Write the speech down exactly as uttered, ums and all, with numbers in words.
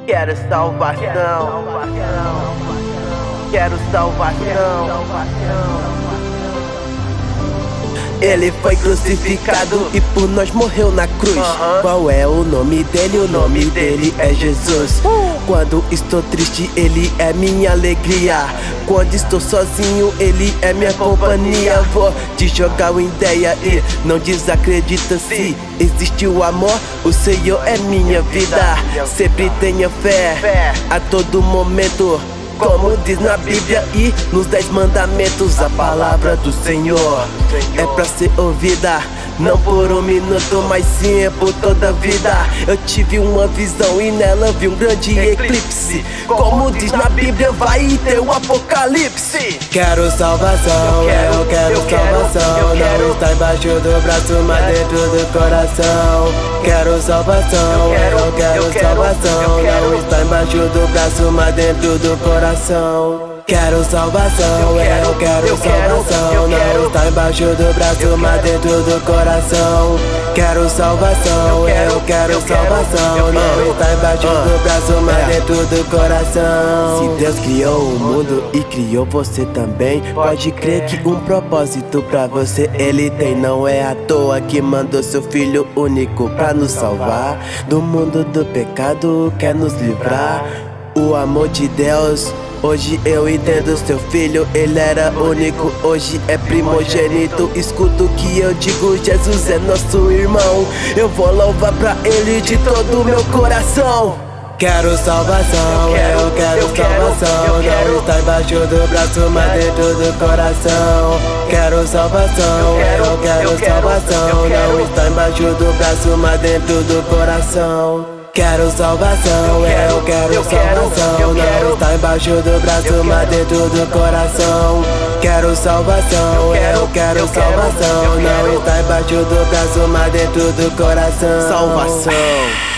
Quero salvação, quero salvação. Ele foi crucificado e por nós morreu na cruz. uh-huh. Qual é o nome dele? O nome dele é Jesus. uh. Quando estou triste, ele é minha alegria. Quando estou sozinho, ele é minha companhia. Vou te jogar uma ideia e não desacredita. Se existe o amor, o Senhor é minha vida. Sempre tenha fé a todo momento, como diz na Bíblia e nos dez mandamentos. A palavra do Senhor é pra ser ouvida, não por um minuto, mas sim é por toda a vida. Eu tive uma visão e nela vi um grande eclipse. Como diz na Bíblia, vai ter o apocalipse. Quero salvação, eu quero salvação. Não está embaixo do braço, mas dentro do coração. Quero salvação, eu quero salvação. Não está embaixo do braço, mas dentro do coração. Quero salvação, eu quero salvação. Não está embaixo do braço, mas dentro do coração. Quero salvação, eu quero salvação. Não está embaixo do braço, mas dentro do coração. Se Deus criou o mundo e criou você também, pode crer que um propósito pra você Ele tem. Não é à toa que mandou seu Filho único pra nos salvar do mundo do pecado, quer nos livrar. O amor de Deus, hoje eu entendo. Seu filho, ele era único, hoje é primogênito. Escuta o que eu digo, Jesus é nosso irmão. Eu vou louvar pra ele de todo o meu coração. Quero salvação, eu quero salvação. Não está embaixo do braço, mas dentro do coração. Quero salvação, eu quero salvação. Não está embaixo do braço, mas dentro do coração. Quero salvação, eu quero salvação. Não está embaixo do braço, mas dentro do coração. Quero salvação, eu quero salvação. Não está embaixo do braço, mas dentro do coração. Salvação.